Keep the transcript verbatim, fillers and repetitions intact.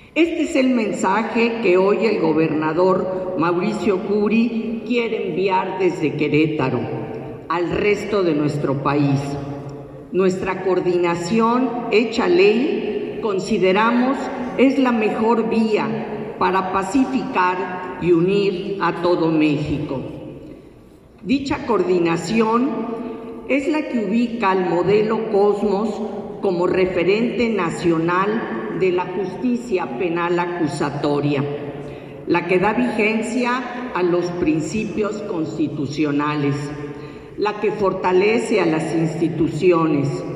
Este es el mensaje que hoy el gobernador Mauricio Curi quiere enviar desde Querétaro al resto de nuestro país. Nuestra coordinación hecha ley, consideramos, es la mejor vía para pacificar y unir a todo México. Dicha coordinación es la que ubica al modelo Cosmos como referente nacional de la justicia penal acusatoria, la que da vigencia a los principios constitucionales, la que fortalece a las instituciones,